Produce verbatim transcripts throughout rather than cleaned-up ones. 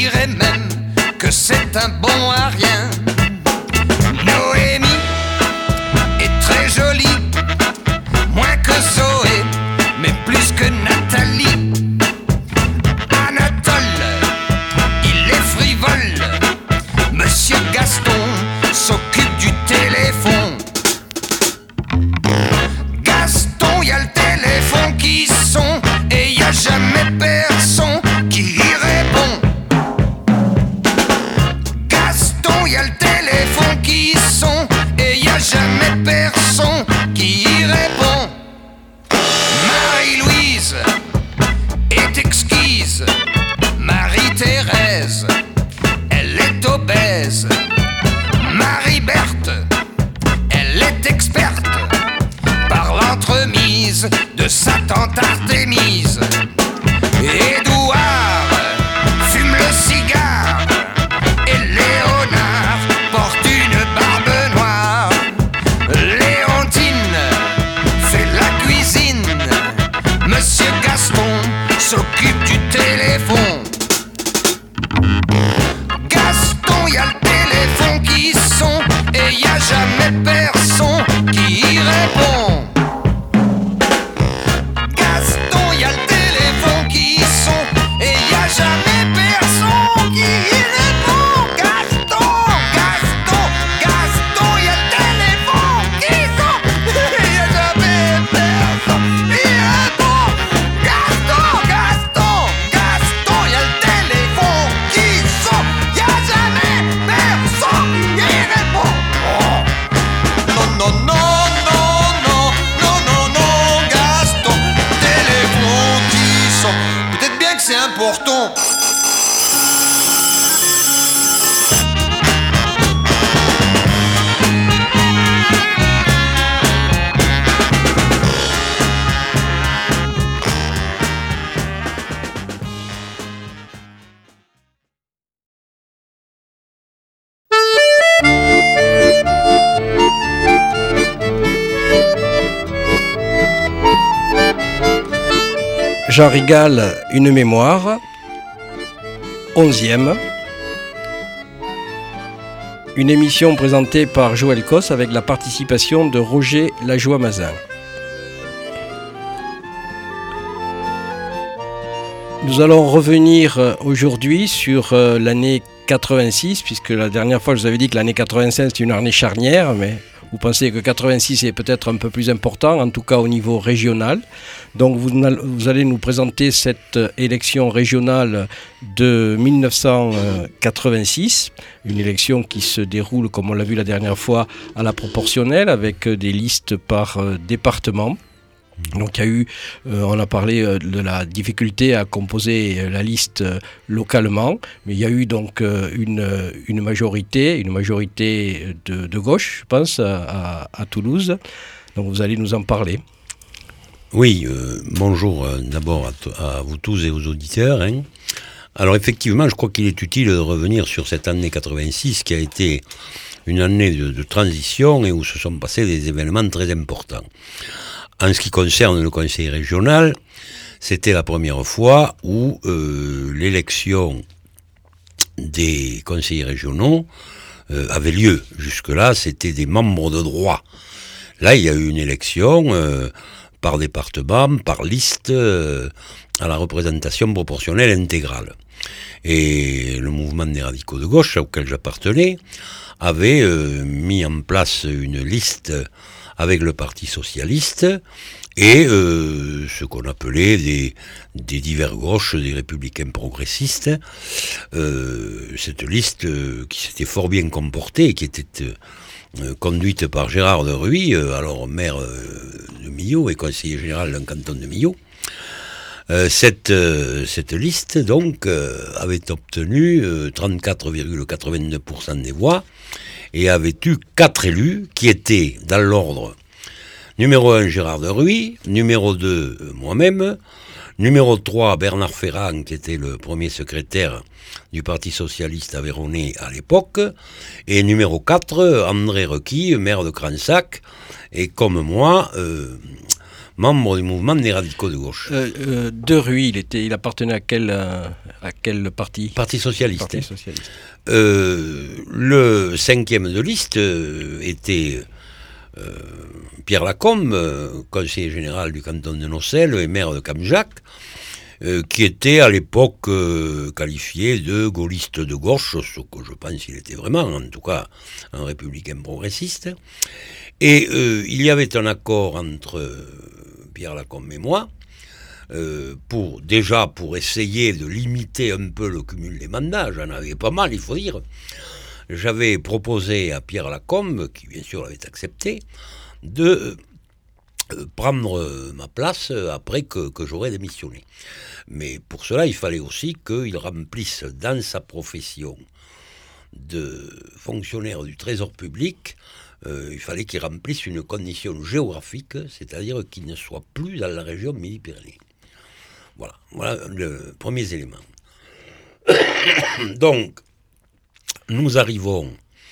dirait même que c'est un bon à rien. Noémie est très jolie, moins que Zoé, mais plus que Nathalie. Anatole, il est frivole, Monsieur Gaston s'occupe du téléphone. Gaston, y a le téléphone qui sonne et y a jamais personne qui y répond. Gaston, y a le téléphone qui sonne et y a jamais personne qui y répond. Marie-Louise est exquise, Marie-Thérèse, elle est obèse. Marie-Berthe, elle est experte par l'entremise de sa tante Artémise. Édouard fume le cigare et Léonard porte une barbe noire. Léontine fait la cuisine, Monsieur Gaston s'occupe du téléphone. Gaston, y a le téléphone qui sonne et y a jamais personne qui y répond. Gaston, y a le téléphone qui sonne et y a jamais personne qui y répond. Gaston, Gaston, Gaston, y a le téléphone qui sonne et y a jamais personne qui y répond. Gaston, Gaston, Gaston, y a le téléphone qui sonne, y a jamais personne qui y répond. Oh. Non, non, non, non, non, non, non, non, Gaston, téléphone qui sonne. Peut-être bien que c'est important. Jean Rigal, une mémoire, onzième. Une émission présentée par Joël Cos avec la participation de Roger Lajoie-Mazin. Nous allons revenir aujourd'hui sur l'année quatre-vingt-six, puisque la dernière fois je vous avais dit que l'année quatre-vingt-cinq c'est une année charnière, mais vous pensez que quatre-vingt-six est peut-être un peu plus important, en tout cas au niveau régional. Donc vous, vous allez nous présenter cette élection régionale de mille neuf cent quatre-vingt-six, une élection qui se déroule, comme on l'a vu la dernière fois, à la proportionnelle, avec des listes par département. Donc il y a eu, euh, on a parlé euh, de la difficulté à composer euh, la liste euh, localement, mais il y a eu donc euh, une, une majorité, une majorité de, de gauche, je pense, à, à Toulouse. Donc vous allez nous en parler. Oui, euh, bonjour euh, d'abord à, t- à vous tous et aux auditeurs. Hein. Alors effectivement, je crois qu'il est utile de revenir sur cette année quatre-vingt-six qui a été une année de, de transition et où se sont passés des événements très importants. En ce qui concerne le conseil régional, c'était la première fois où euh, l'élection des conseillers régionaux euh, avait lieu. Jusque-là, c'était des membres de droit. Là, il y a eu une élection euh, par département, par liste, euh, à la représentation proportionnelle intégrale. Et le mouvement des radicaux de gauche, auquel j'appartenais, avait euh, mis en place une liste avec le Parti socialiste et euh, ce qu'on appelait des, des divers gauches, des républicains progressistes. Euh, cette liste euh, qui s'était fort bien comportée et qui était euh, conduite par Gérard de Ruy, euh, alors maire euh, de Millau et conseiller général d'un canton de Millau. Euh, cette, euh, cette liste donc euh, avait obtenu euh, trente-quatre virgule quatre-vingt-deux pour cent des voix et avait eu quatre élus qui étaient dans l'ordre numéro un Gérard de Ruy, numéro deux euh, moi-même, numéro trois Bernard Ferrand qui était le premier secrétaire du Parti socialiste aveyronnais à l'époque, et numéro quatre André Requy, maire de Cransac, et comme moi, euh, membre du mouvement des radicaux de gauche. Euh, euh, De Ruy, il, était, il appartenait à quel, euh, à quel parti Parti socialiste. Parti hein. socialiste. Euh, le cinquième de liste euh, était euh, Pierre Lacombe, euh, conseiller général du canton de Nocelle et maire de Camjac, euh, qui était à l'époque euh, qualifié de gaulliste de gauche, ce que je pense qu'il était vraiment, en tout cas un républicain progressiste. Et euh, il y avait un accord entre euh, Pierre Lacombe et moi, euh, pour, déjà pour essayer de limiter un peu le cumul des mandats. J'en avais pas mal, il faut dire. J'avais proposé à Pierre Lacombe, qui bien sûr l'avait accepté, de euh, prendre ma place après que, que j'aurais démissionné. Mais pour cela, il fallait aussi qu'il remplisse dans sa profession de fonctionnaire du Trésor public, euh, il fallait qu'il remplisse une condition géographique, c'est-à-dire qu'il ne soit plus dans la région Midi-Pyrénées. Voilà, voilà le premier élément. Donc, nous arrivons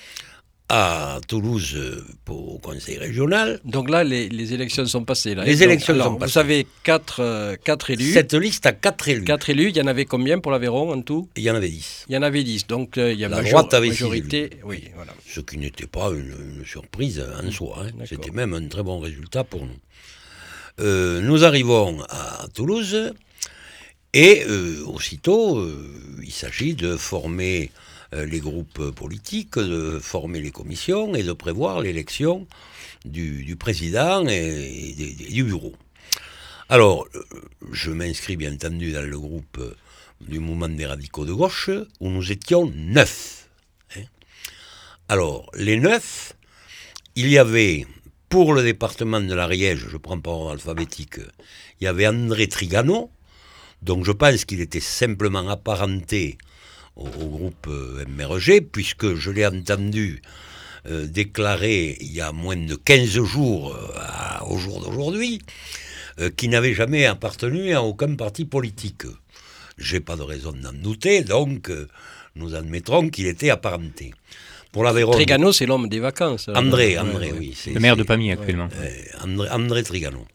à Toulouse pour, au conseil régional. Donc là, les, les élections sont passées. Là. Les Donc, élections alors, sont vous passées. Vous avez quatre, euh, quatre élus. Cette liste a quatre élus. Quatre élus, il y en avait combien pour l'Aveyron en tout? Il y en avait dix. Il y en avait dix. Donc euh, il y a La major- droite avait majorité. Oui, voilà. Ce qui n'était pas une, une surprise en soi. Hein. C'était même un très bon résultat pour nous. Euh, nous arrivons à Toulouse et euh, aussitôt, euh, il s'agit de former euh, les groupes politiques, de former les commissions et de prévoir l'élection du, du président et, et, des- et du bureau. Alors, euh, je m'inscris bien entendu dans le groupe euh, du mouvement des radicaux de gauche, où nous étions neuf. Hein. Alors, les neuf, il y avait, pour le département de l'Ariège, je prends par ordre alphabétique, il y avait André Trigano, donc je pense qu'il était simplement apparenté au, au groupe euh, M R G, puisque je l'ai entendu euh, déclarer il y a moins de quinze jours, euh, à- au jour d'aujourd'hui, euh, qu'il n'avait jamais appartenu à aucun parti politique. J'ai pas de raison d'en douter, donc euh, nous admettrons qu'il était apparenté. Pour l'Aveyron, Trigano, c'est l'homme des vacances. André, Ouais, André, ouais. oui. c'est- Le maire de c'est- Pamiers actuellement. euh, André, André Trigano.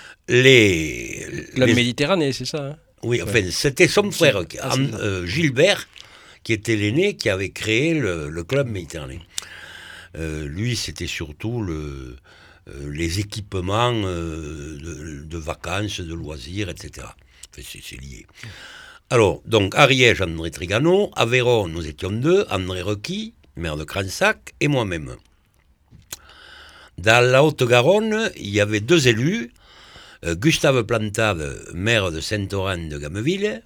Les, La les- Méditerranée, c'est ça hein. oui, enfin, c'était son frère, Ah, c'est An- ça. euh, Gilbert, qui était l'aîné, qui avait créé le, le club méditerranéen. Euh, lui, c'était surtout le, euh, les équipements euh, de, de vacances, de loisirs, et cetera. Enfin, c'est, c'est lié. Alors, donc, Ariège, André Trigano, Aveyron, nous étions deux, André Requis, maire de Cransac, et moi-même. Dans la Haute-Garonne, il y avait deux élus, euh, Gustave Plantade, maire de Saint-Oran de Gameville,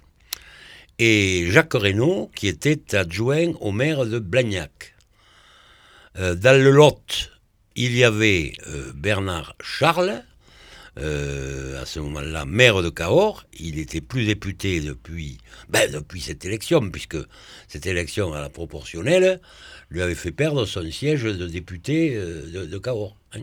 et Jacques Reynaud, qui était adjoint au maire de Blagnac. Euh, dans le Lot, il y avait euh, Bernard Charles, euh, à ce moment-là maire de Cahors. Il n'était plus député depuis, ben, depuis cette élection, puisque cette élection à la proportionnelle lui avait fait perdre son siège de député euh, de, de Cahors. Hein.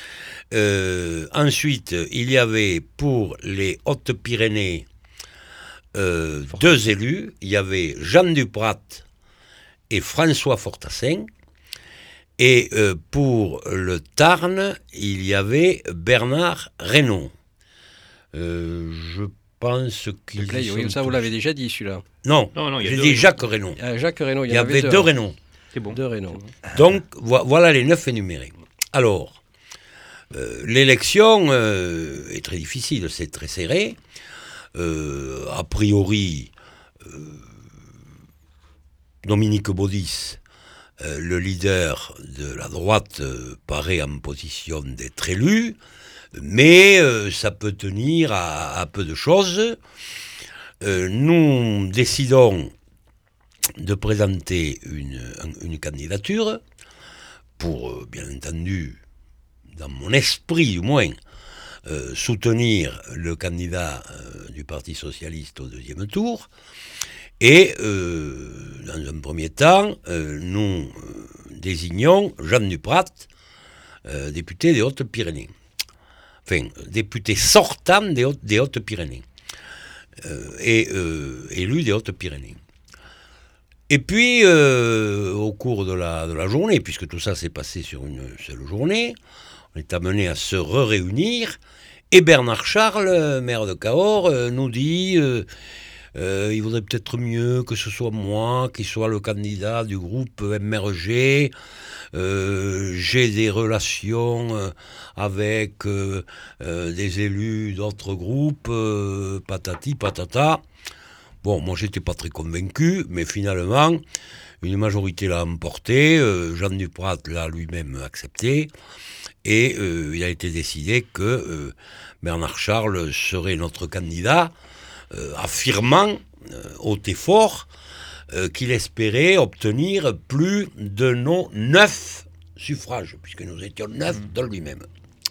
Euh, ensuite, il y avait pour les Hautes-Pyrénées euh, deux élus. Il y avait Jean Duprat et François Fortassin. Et euh, pour le Tarn, il y avait Bernard Reynaud. Euh, je pense qu'il... Play, oui, ça vous l'avez déjà dit celui-là. Non, Non, non, il y a j'ai deux dit Reynaud. Jacques Reynaud. Ah, Jacques Reynaud, il Il y, y en avait deux, deux hein. Reynaud. C'est bon. Deux Reynaud. Donc, vo- voilà les neuf énumérés. Alors, euh, l'élection euh, est très difficile, c'est très serré. Euh, a priori, euh, Dominique Baudis, euh, le leader de la droite, euh, paraît en position d'être élu, mais euh, ça peut tenir à, à peu de choses. Euh, nous décidons de présenter une, une candidature pour, euh, bien entendu, dans mon esprit du moins, euh, soutenir le candidat euh, du Parti socialiste au deuxième tour. Et, euh, dans un premier temps, euh, nous euh, désignons Jean Duprat, euh, député des Hautes-Pyrénées. Enfin, député sortant des, Hautes, des Hautes-Pyrénées. Euh, et euh, élu des Hautes-Pyrénées. Et puis, euh, au cours de la, de la journée, puisque tout ça s'est passé sur une seule journée, on est amené à se réunir Et Bernard Charles, maire de Cahors, euh, nous dit euh, euh, il vaudrait peut-être mieux que ce soit moi qui soit le candidat du groupe M R G. Euh, j'ai des relations euh, avec euh, euh, des élus d'autres groupes, euh, patati patata. Bon, moi j'étais pas très convaincu, mais finalement, une majorité l'a emporté, euh, Jean Duprat l'a lui-même accepté, et euh, il a été décidé que euh, Bernard Charles serait notre candidat, euh, affirmant euh, haut et fort euh, qu'il espérait obtenir plus de nos neuf suffrages, puisque nous étions neuf mmh. dans lui-même.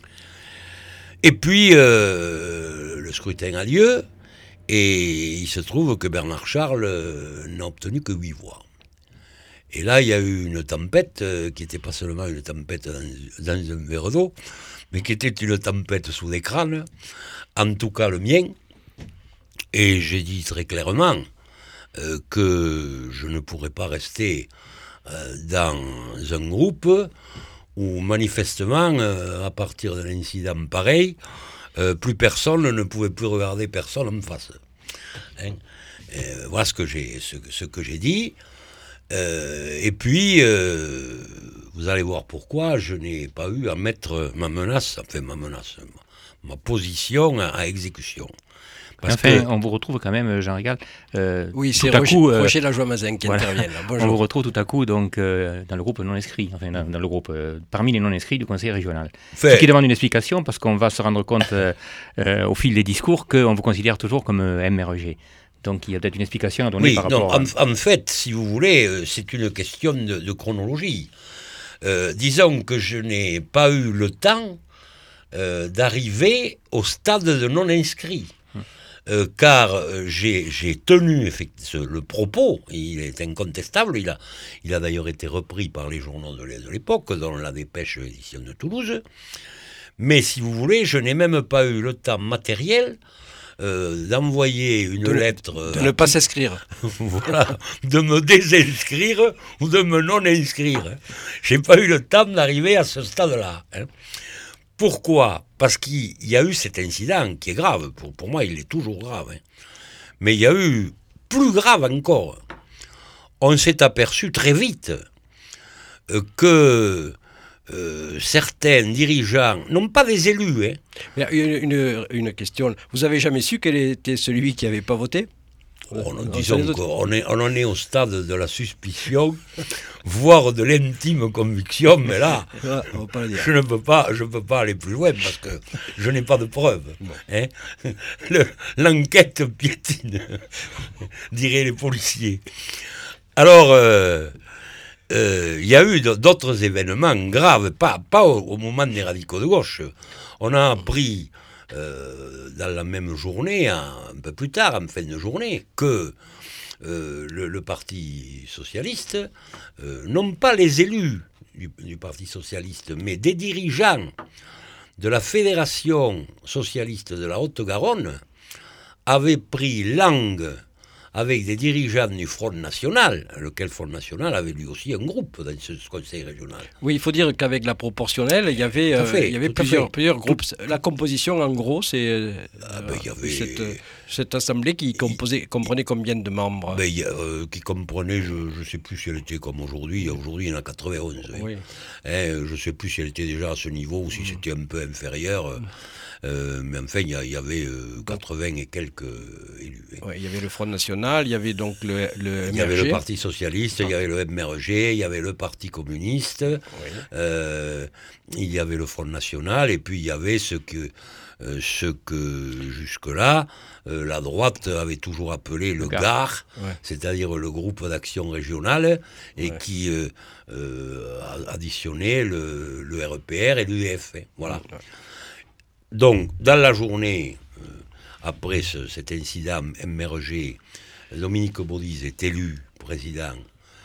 Et puis, euh, le scrutin a lieu, et il se trouve que Bernard Charles euh, n'a obtenu que huit voix. Et là, il y a eu une tempête, euh, qui n'était pas seulement une tempête dans, dans un verre d'eau, mais qui était une tempête sous les crânes, en tout cas le mien. Et j'ai dit très clairement euh, que je ne pourrais pas rester euh, dans un groupe où, manifestement, euh, à partir d'un incident pareil, Euh, plus personne ne pouvait plus regarder personne en face. Hein euh, voilà ce que j'ai, ce, ce que j'ai dit. Euh, et puis, euh, vous allez voir pourquoi je n'ai pas eu à mettre ma menace, enfin ma menace, ma, ma position à, à exécution. Parce enfin, que, on vous retrouve quand même, Jean Régal. Euh, oui, c'est Roger, coup, euh, Roger Lajoie-Mazin qui voilà. intervient. Là. On vous retrouve tout à coup donc, euh, dans le groupe non inscrit, enfin dans, dans le groupe, euh, parmi les non inscrits du Conseil régional. Fait. Ce qui demande une explication parce qu'on va se rendre compte euh, euh, au fil des discours qu'on vous considère toujours comme euh, M R G. Donc il y a peut-être une explication à donner oui, par non, rapport en, à... en fait, si vous voulez, c'est une question de, de chronologie. Euh, disons que je n'ai pas eu le temps euh, d'arriver au stade de non inscrit. Euh, car euh, j'ai, j'ai tenu effectivement le propos, il est incontestable, il a, il a d'ailleurs été repris par les journaux de l'époque, dans la Dépêche édition de Toulouse, mais si vous voulez, je n'ai même pas eu le temps matériel euh, d'envoyer une de lettre... Ne, de ne pas s'inscrire. Voilà, de me désinscrire ou de me non-inscrire. J'ai pas eu le temps d'arriver à ce stade-là, hein. Pourquoi ? Parce qu'il y a eu cet incident qui est grave. Pour, pour moi, il est toujours grave. Hein. Mais il y a eu plus grave encore. On s'est aperçu très vite euh, que euh, certains dirigeants, non pas des élus... Hein. Mais une, une, une question. Vous avez jamais su quel était celui qui n'avait pas voté ? Oh, non, disons qu'on est, on en est au stade de la suspicion, voire de l'intime conviction, mais là, ah, on va pas le dire. je ne peux pas, je peux pas aller plus loin parce que je n'ai pas de preuves. Bon. Hein Le, l'enquête piétine, diraient les policiers. Alors, il euh, euh, y a eu d'autres événements graves, pas, pas au, au moment des radicaux de gauche. On a appris... Euh, dans la même journée, un, un peu plus tard, en fin de journée, que euh, le, le Parti socialiste, euh, non pas les élus du, du Parti socialiste, mais des dirigeants de la Fédération socialiste de la Haute-Garonne, avaient pris langue avec des dirigeants du Front National, lequel Front National avait lui aussi un groupe dans ce conseil régional. Oui, il faut dire qu'avec la proportionnelle, il y avait, euh, fait, il y avait plusieurs, plusieurs groupes. Tout... La composition, en gros, c'est euh, ah ben, il y avait... cette, cette assemblée qui composait, comprenait combien de membres ben, il y a, euh, qui comprenait, je ne sais plus si elle était comme aujourd'hui, aujourd'hui il y en a quatre-vingt-onze. Oui. Hein, je ne sais plus si elle était déjà à ce niveau ou si mmh. c'était un peu inférieur. Mmh. Euh, mais enfin, il y, y avait euh, quatre-vingts et quelques euh, élus. Hein. Ouais, il y avait le Front National, il y avait donc le, le Il y avait le Parti Socialiste, ah. il y avait le M R G, il y avait le Parti Communiste, oui. euh, il y avait le Front National, et puis il y avait ce que, euh, ce que jusque-là, euh, la droite avait toujours appelé le, le G A R, ouais. c'est-à-dire le groupe d'action régionale, et ouais. qui euh, euh, additionnait le, le R E P R et l'U D F. Hein, voilà. Ouais. Donc, dans la journée, euh, après ce, cet incident M R G, Dominique Baudis est élu président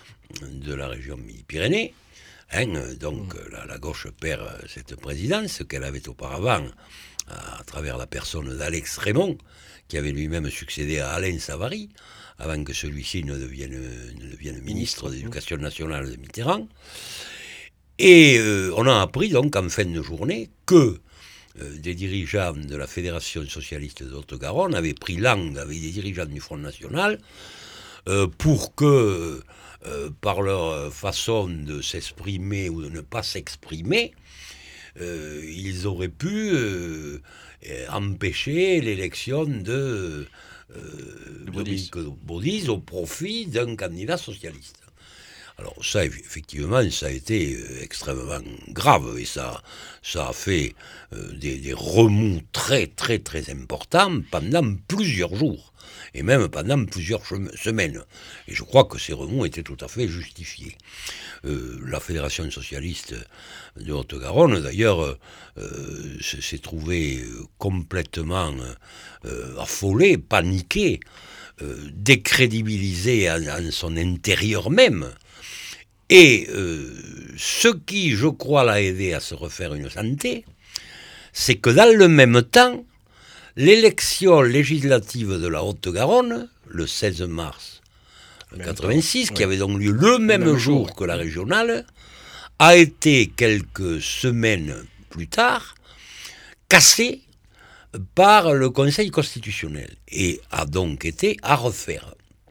de la région Midi-Pyrénées. Hein, donc, mmh. la, la gauche perd cette présidence qu'elle avait auparavant à, à travers la personne d'Alex Raymond, qui avait lui-même succédé à Alain Savary, avant que celui-ci ne devienne, ne devienne ministre de l'Éducation nationale de Mitterrand. Et euh, on a appris donc en fin de journée que euh, des dirigeants de la Fédération socialiste de Haute-Garonne avaient pris langue avec des dirigeants du Front National euh, pour que, euh, par leur façon de s'exprimer ou de ne pas s'exprimer, euh, ils auraient pu euh, empêcher l'élection de euh, Dominique Baudis au profit d'un candidat socialiste. Alors ça, effectivement, ça a été euh, extrêmement grave et ça, ça a fait euh, des, des remous très, très, très importants pendant plusieurs jours et même pendant plusieurs semaines. Et je crois que ces remous étaient tout à fait justifiés. Euh, la Fédération socialiste de Haute-Garonne, d'ailleurs, euh, s'est trouvée complètement euh, affolée, paniquée, euh, décrédibilisée en, en son intérieur même. Et euh, ce qui, je crois, l'a aidé à se refaire une santé, c'est que dans le même temps, l'élection législative de la Haute-Garonne, le seize mars quatre-vingt-six, qui avait donc lieu le même, le même jour, jour que la régionale, a été quelques semaines plus tard cassée par le Conseil constitutionnel et a donc été à refaire.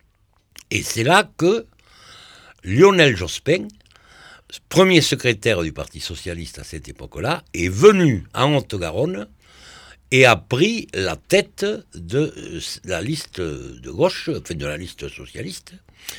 Et c'est là que Lionel Jospin, premier secrétaire du Parti socialiste à cette époque-là, est venu en Haute-Garonne et a pris la tête de la liste de gauche, enfin de la liste socialiste,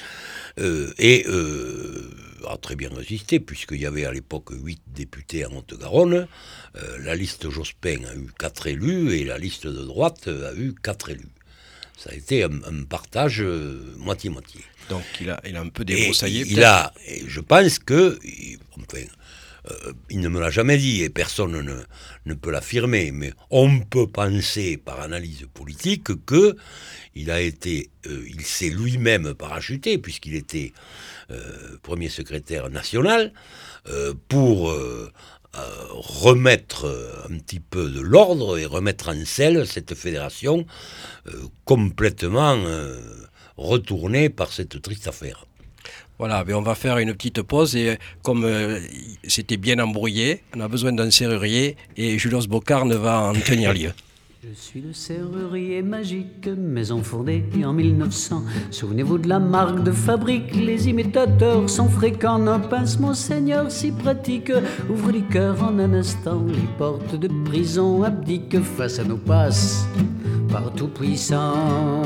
euh, et euh, a très bien résisté, puisqu'il y avait à l'époque huit députés en Haute-Garonne. Euh, la liste Jospin a eu quatre élus et la liste de droite a eu quatre élus. Ça a été un, un partage euh, moitié-moitié. Donc il a, il a un peu débroussaillé. Il a, et je pense que, enfin, euh, il ne me l'a jamais dit et personne ne, ne peut l'affirmer, mais on peut penser par analyse politique que il a été, euh, il s'est lui-même parachuté puisqu'il était euh, premier secrétaire national euh, pour euh, euh, remettre un petit peu de l'ordre et remettre en selle cette fédération euh, complètement euh, retournée par cette triste affaire. Voilà, mais on va faire une petite pause et comme euh, c'était bien embrouillé, on a besoin d'un serrurier et Julos Bocarne va en tenir lieu. Je suis le serrurier magique, maison fondée en mille neuf cents. Souvenez-vous de la marque de fabrique, les imitateurs sont fréquents. Un pince, mon seigneur, si pratique, ouvre les cœurs en un instant. Les portes de prison abdiquent face à nos passes, par tout puissant.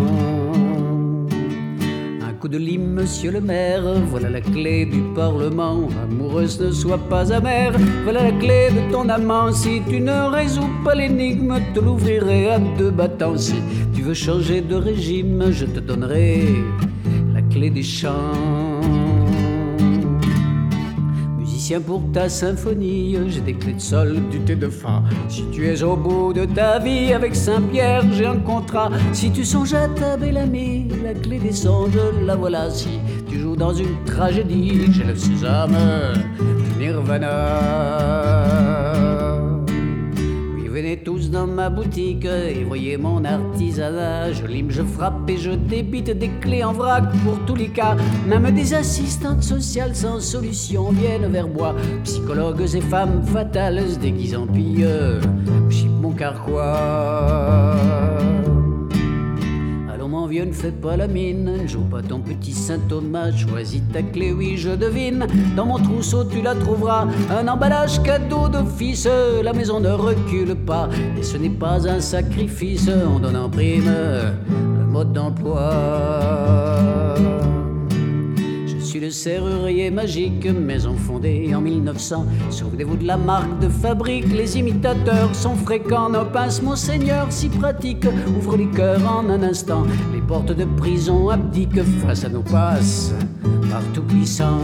Coup de lime, monsieur le maire, voilà la clé du Parlement. Amoureuse, ne sois pas amère, voilà la clé de ton amant. Si tu ne résous pas l'énigme, te l'ouvrirai à deux battants. Si tu veux changer de régime, je te donnerai la clé des champs. Musicien pour ta symphonie, j'ai des clés de sol, du thé de fa. Si tu es au bout de ta vie avec Saint-Pierre, j'ai un contrat. Si tu songes à ta belle amie, la clé des songes, la voilà. Si tu joues dans une tragédie, j'ai le sésame du Nirvana. Oui, venez tous dans ma boutique et voyez mon artisanat. Je lime, je frappe et je débite des clés en vrac pour tous les cas. Même des assistantes sociales sans solution viennent vers moi. Psychologues et femmes fatales se déguisent en pilleux. Chip mon carquois. Allons mon vieux, ne fais pas la mine, ne joue pas ton petit Saint-Thomas. Choisis ta clé, oui je devine. Dans mon trousseau tu la trouveras. Un emballage cadeau d'office. La maison ne recule pas et ce n'est pas un sacrifice. On donne en prime le mode d'emploi. Je suis le serrurier magique, maison fondée en mille neuf cents. Souvenez-vous de la marque de fabrique, les imitateurs sont fréquents. Nos pinces, mon seigneur, si pratique, ouvre les cœurs en un instant. Les portes de prison abdiquent face à nos passes, par tout puissant.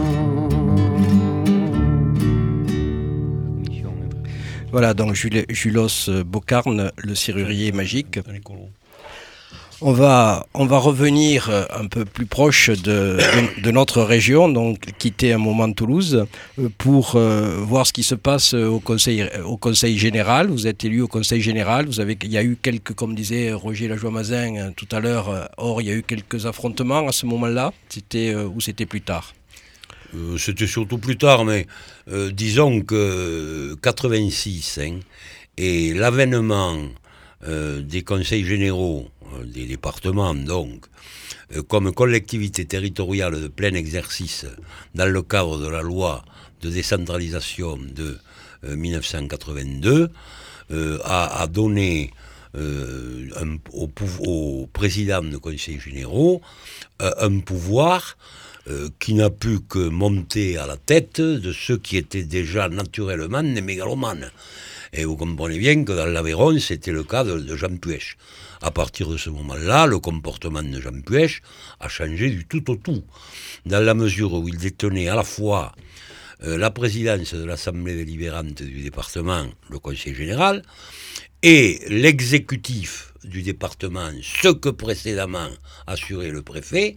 Voilà, donc Julos Bocarne, le serrurier magique. On va, on va revenir un peu plus proche de, de, de notre région, donc quitter un moment Toulouse pour euh, voir ce qui se passe au conseil, au conseil général. Vous êtes élu au conseil général. Vous avez, il y a eu quelques, comme disait Roger Lajoie-Mazin tout à l'heure, or il y a eu quelques affrontements à ce moment-là. C'était euh, ou c'était plus tard? euh, C'était surtout plus tard, mais euh, disons que quatre-vingt-six hein, Et l'avènement euh, des conseils généraux, euh, des départements donc, euh, comme collectivité territoriale de plein exercice dans le cadre de la loi de décentralisation de euh, mille neuf cent quatre-vingt-deux, euh, a, a donné euh, un, au, au président de conseils généraux euh, un pouvoir euh, qui n'a pu que monter à la tête de ceux qui étaient déjà naturellement des mégalomanes. Et vous comprenez bien que dans l'Aveyron, c'était le cas de, de Jean Puech. À partir de ce moment-là, le comportement de Jean Puech a changé du tout au tout, dans la mesure où il détenait à la fois euh, la présidence de l'Assemblée délibérante du département, le Conseil général, et l'exécutif du département, ce que précédemment assurait le préfet.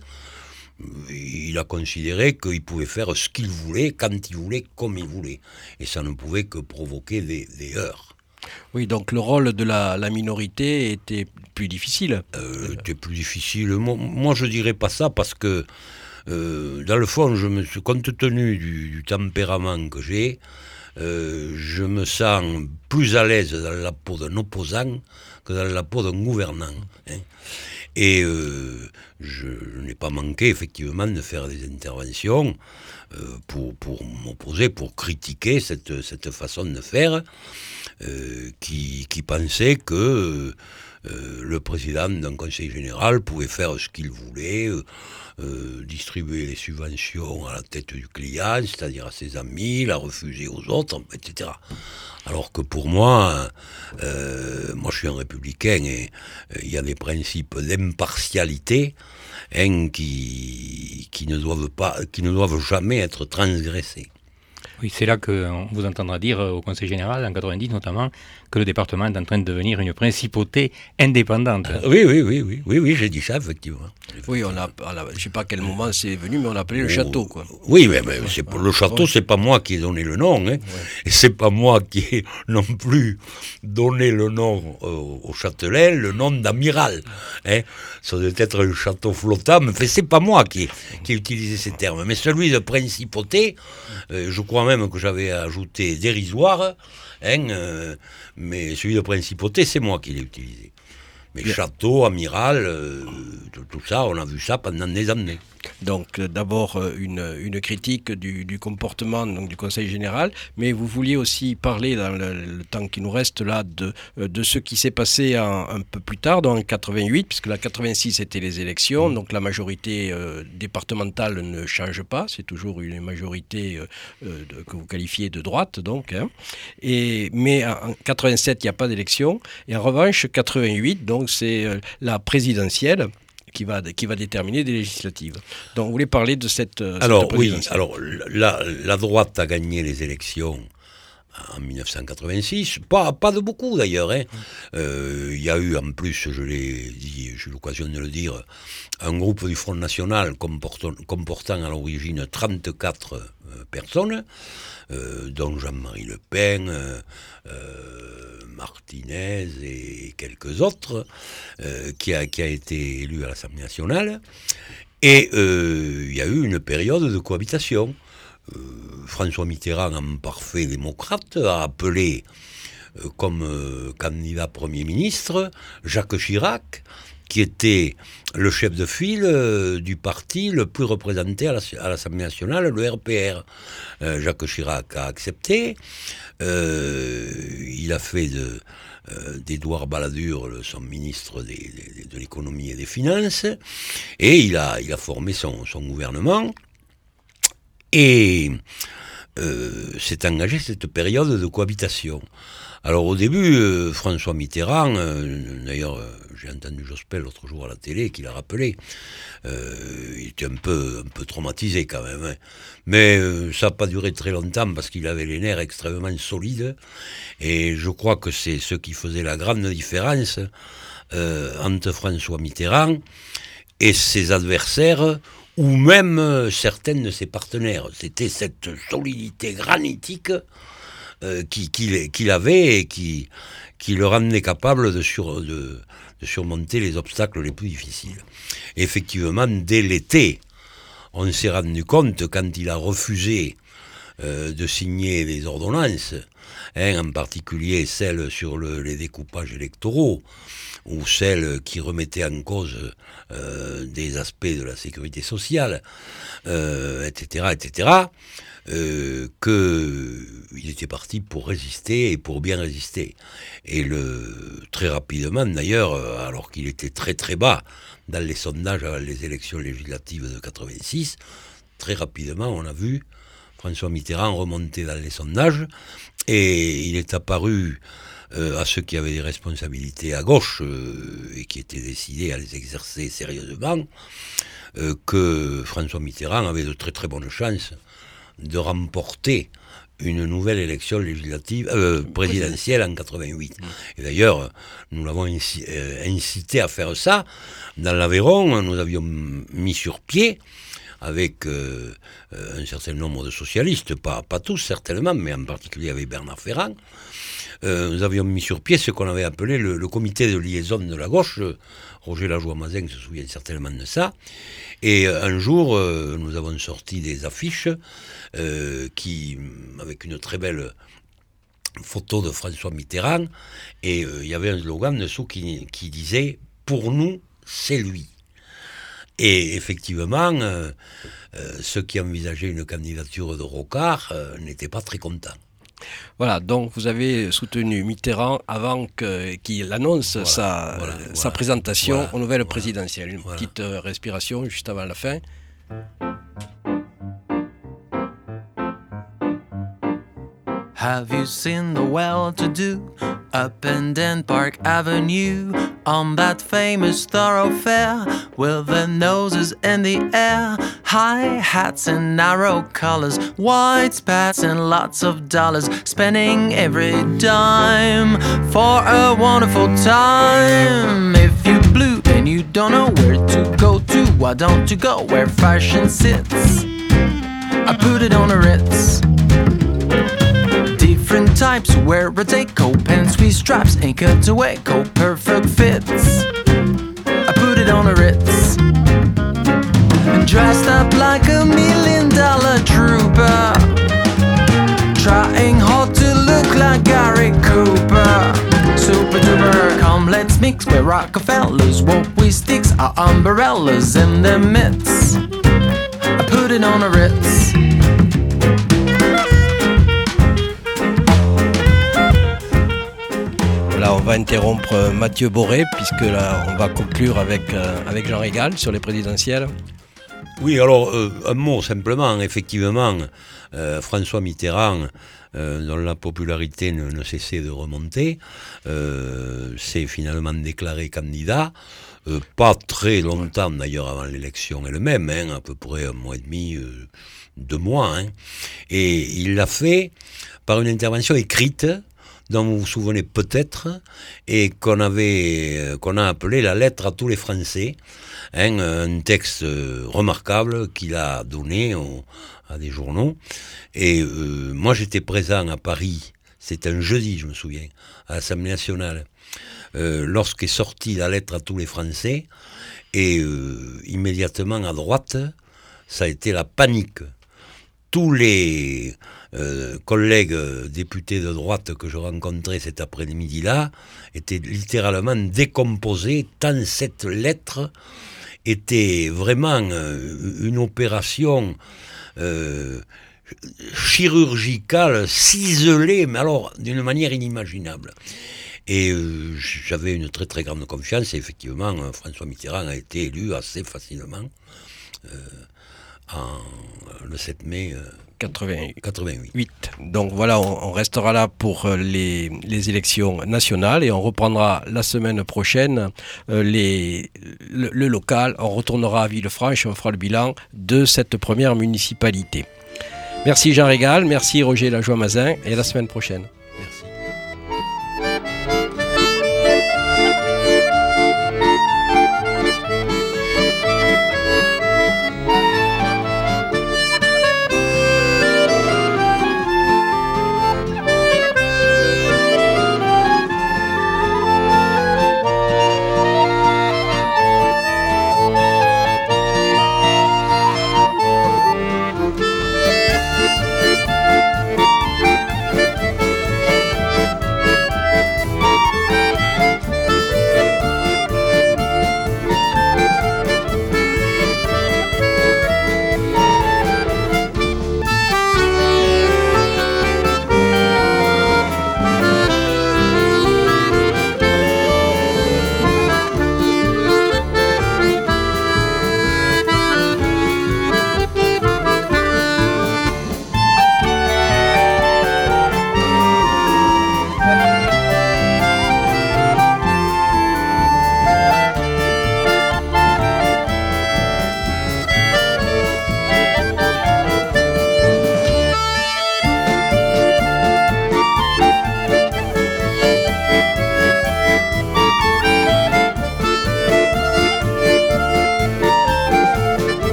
Il a considéré qu'il pouvait faire ce qu'il voulait, quand il voulait, comme il voulait. Et ça ne pouvait que provoquer des, des heurts. Oui, donc le rôle de la, la minorité était plus difficile. Euh, était plus difficile. Moi, moi, je dirais pas ça parce que, euh, dans le fond, je me suis, compte tenu du, du tempérament que j'ai, euh, je me sens plus à l'aise dans la peau d'un opposant que dans la peau d'un gouvernant. Hein. Et euh, je n'ai pas manqué effectivement de faire des interventions euh, pour, pour m'opposer, pour critiquer cette, cette façon de faire euh, qui, qui pensait que euh, le président d'un conseil général pouvait faire ce qu'il voulait, euh, euh, distribuer les subventions à la tête du client, c'est-à-dire à ses amis, la refuser aux autres, et cetera. Alors que pour moi, euh, moi je suis un républicain et il euh, y a des principes d'impartialité hein, qui, qui, ne doivent pas, qui ne doivent jamais être transgressés. Oui, c'est là qu'on vous entendra dire au Conseil général, en quatre-vingt-dix notamment, que le département est en train de devenir une principauté indépendante. Ah, oui, oui, oui, oui, oui, oui, j'ai dit ça, effectivement. Oui, on a, je ne sais pas à quel moment c'est venu, mais on l'appelait le château, quoi. Oui, mais, mais c'est, le château, c'est pas moi qui ai donné le nom, hein. Ouais. Et c'est pas moi qui ai non plus donné le nom au, au Châtelet, le nom d'amiral. Hein. Ça doit être un château flottant, mais c'est pas moi qui, qui ai utilisé ces termes. Mais celui de principauté, euh, je crois même que j'avais ajouté dérisoire, hein, euh, mais celui de principauté, c'est moi qui l'ai utilisé. Mais Bien. Château, amiral, euh, tout, tout ça, on a vu ça pendant des années. Donc euh, d'abord euh, une, une critique du, du comportement donc, du Conseil général, mais vous vouliez aussi parler dans le, le temps qui nous reste là de, de ce qui s'est passé en, un peu plus tard, donc en quatre-vingt-huit, puisque la quatre-vingt-six c'était les élections, mmh. donc la majorité euh, départementale ne change pas, c'est toujours une majorité euh, de, que vous qualifiez de droite, donc. Hein. Et, mais en quatre-vingt-sept il n'y a pas d'élection, et en revanche quatre-vingt-huit, donc c'est euh, la présidentielle. Qui va, qui va déterminer des législatives. Donc, vous voulez parler de cette, alors, cette oui, alors la, la droite a gagné les élections en dix-neuf cent quatre-vingt-six, pas, pas de beaucoup d'ailleurs. Il hein. euh, y a eu en plus, je l'ai dit, j'ai eu l'occasion de le dire, un groupe du Front National comportant, comportant à l'origine trente-quatre euh, personnes, euh, dont Jean-Marie Le Pen, euh, euh, Martinez et quelques autres, euh, qui, a, qui a été élu à l'Assemblée nationale. Et il euh, y a eu une période de cohabitation. Euh, François Mitterrand, en parfait démocrate, a appelé euh, comme euh, candidat Premier ministre Jacques Chirac, qui était le chef de file euh, du parti le plus représenté à, la, à l'Assemblée nationale, le R P R. Euh, Jacques Chirac a accepté. Euh, il a fait de, euh, d'Édouard Balladur son ministre des, des, de l'économie et des finances, et il a, il a formé son, son gouvernement. Et euh, s'est engagé cette période de cohabitation. Alors au début, euh, François Mitterrand, euh, d'ailleurs euh, j'ai entendu Jospin l'autre jour à la télé qui l'a rappelé, euh, il était un peu, un peu traumatisé quand même. Hein. Mais euh, ça n'a pas duré très longtemps parce qu'il avait les nerfs extrêmement solides. Et je crois que c'est ce qui faisait la grande différence euh, entre François Mitterrand et ses adversaires, ou même certaines de ses partenaires. C'était cette solidité granitique euh, qu'il, qu'il, qu'il avait et qui, qui le rendait capable de, sur, de, de surmonter les obstacles les plus difficiles. Et effectivement, dès l'été, on s'est rendu compte, quand il a refusé euh, de signer les ordonnances, hein, en particulier celles sur le, les découpages électoraux, ou celles qui remettaient en cause euh, des aspects de la sécurité sociale, euh, et cetera, et cetera, euh, qu'il était parti pour résister et pour bien résister. Et le, très rapidement, d'ailleurs, alors qu'il était très très bas dans les sondages à les élections législatives de quatre-vingt-six, très rapidement, on a vu François Mitterrand remonter dans les sondages, et il est apparu euh, à ceux qui avaient des responsabilités à gauche euh, et qui étaient décidés à les exercer sérieusement, euh, que François Mitterrand avait de très très bonnes chances de remporter une nouvelle élection législative euh, présidentielle en quatre-vingt-huit. Et d'ailleurs, nous l'avons inci- euh, incité à faire ça. Dans l'Aveyron, nous avions mis sur pied, avec euh, un certain nombre de socialistes, pas, pas tous certainement, mais en particulier avec Bernard Ferrand, euh, nous avions mis sur pied ce qu'on avait appelé le, le comité de liaison de la gauche. Roger Lajoie-Mazin se souvient certainement de ça. Et un jour, euh, nous avons sorti des affiches euh, qui, avec une très belle photo de François Mitterrand, et il euh, y avait un slogan dessous qui, qui disait « Pour nous, c'est lui ». Et effectivement, euh, euh, ceux qui envisageaient une candidature de Rocard euh, n'étaient pas très contents. Voilà, donc vous avez soutenu Mitterrand avant que, qu'il annonce voilà, sa, voilà, sa voilà, présentation voilà, aux nouvelles voilà, présidentielles. Une voilà. petite euh, respiration juste avant la fin. Have you seen the well-to-do up and down Park Avenue on that famous thoroughfare with their noses in the air, high hats and narrow collars, white spats and lots of dollars, spending every dime for a wonderful time? If you're blue and you don't know where to go to, why don't you go where fashion sits? I put it on a Ritz. Different types wear a Deco, pants with straps and cutaway coat, perfect fits. I put it on a Ritz. Dressed up like a million dollar trooper, trying hard to look like Gary Cooper. Super duper, come let's mix where Rockefellers walk with sticks, our umbrellas in their midst. I put it on a Ritz. Là, on va interrompre Mathieu Boré, puisque là, on va conclure avec, euh, avec Jean Régal sur les présidentielles. Oui, alors, euh, un mot simplement. Effectivement, euh, François Mitterrand, euh, dont la popularité ne, ne cessait de remonter, euh, s'est finalement déclaré candidat. Euh, pas très longtemps, d'ailleurs, avant l'élection elle-même, hein, à peu près un mois et demi, euh, deux mois. Hein. Et il l'a fait par une intervention écrite, dont vous vous souvenez peut-être, et qu'on avait, euh, qu'on a appelé la lettre à tous les Français, hein, un texte euh, remarquable qu'il a donné au, à des journaux. Et euh, moi j'étais présent à Paris, c'est un jeudi je me souviens, à l'Assemblée nationale, euh, lorsqu'est sortie la lettre à tous les Français, et euh, immédiatement à droite, ça a été la panique. Tous les euh, collègues euh, députés de droite que je rencontrais cet après-midi-là étaient littéralement décomposés, tant cette lettre était vraiment euh, une opération euh, chirurgicale, ciselée, mais alors d'une manière inimaginable. Et euh, j'avais une très très grande confiance, et effectivement, euh, François Mitterrand a été élu assez facilement. Euh, En, le sept mai euh, quatre-vingt-huit. Donc voilà, on, on restera là pour les, les élections nationales et on reprendra la semaine prochaine euh, les, le, le local. On retournera à Villefranche et on fera le bilan de cette première municipalité. Merci Jean Régal, merci Roger Lajoie-Mazin et à la semaine prochaine.